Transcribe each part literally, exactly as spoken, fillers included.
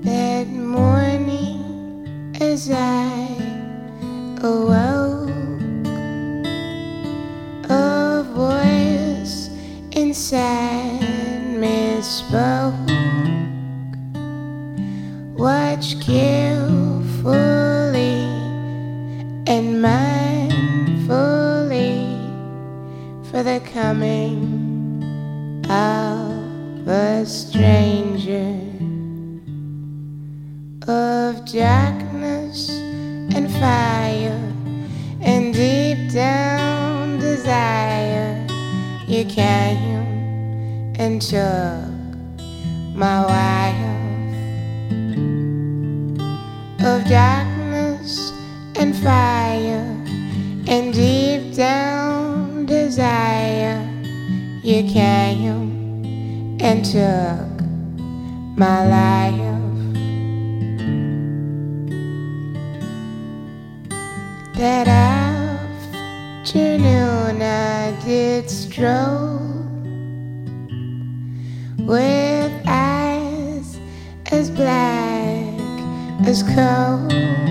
That morning as I awoke, a voice inside me spoke. Watch carefully and mindfully for the coming of a stranger, of darkness and fire and deep down desire. You came and took my wife. Of darkness and fire and deep down desire, you came and took my life. That afternoon I did stroll with eyes as black as coal,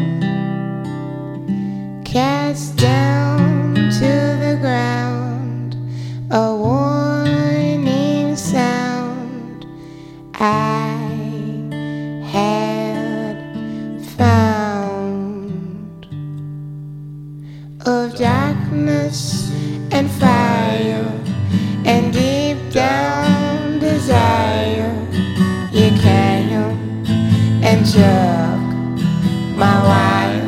cast down to the ground, a warning sound I had found. Of darkness and fire and deep down desire, you came and took my wife.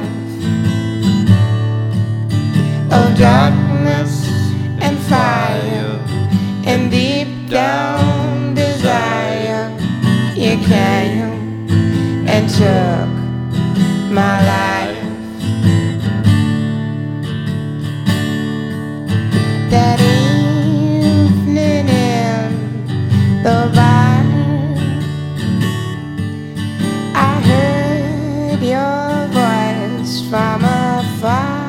Of darkness and fire and deep down desire, you came and took my life. That evening in the bar, I heard your voice from afar,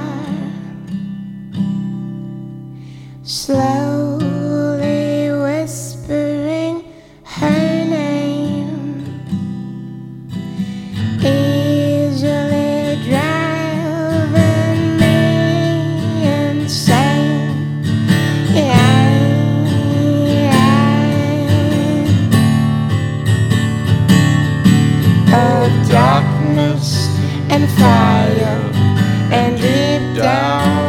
slowly whispering her name, easily driving me insane. Of darkness and fire and deep down